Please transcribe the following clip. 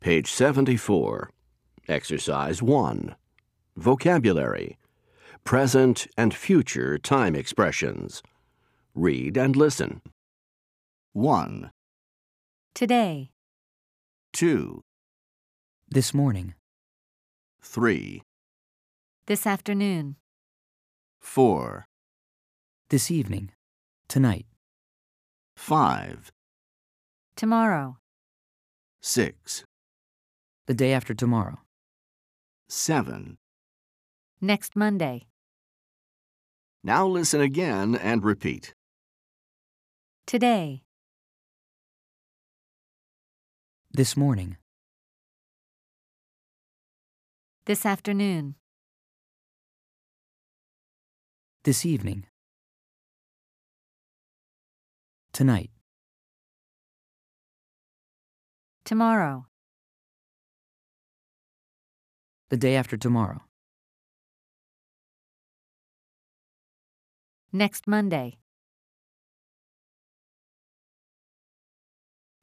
Page 74. Exercise 1. Vocabulary. Present and future time expressions. Read and listen. 1, Today, 2, This morning, 3, this afternoon, 4, this evening, tonight, 5, tomorrow, 6, the day after tomorrow, 7. next Monday, Now listen again and repeat. today, this morning, this afternoon, this evening, tonight, tomorrow, the day after tomorrow, next Monday.